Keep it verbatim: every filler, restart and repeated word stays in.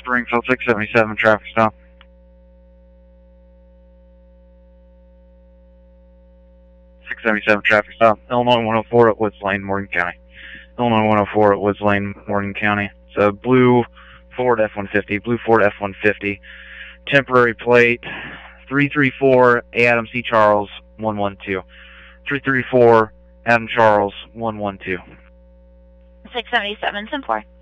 Springfield six seventy-seven, traffic stop. six seventy-seven, traffic stop. Illinois one oh four at Woods Lane, Morgan County. Illinois one oh four at Woods Lane, Morgan County. It's a blue Ford F one fifty, blue Ford F one fifty. Temporary plate, three three four Adam C. Charles, one one two. three three four Adam Charles, one one two. six seventy-seven, ten four.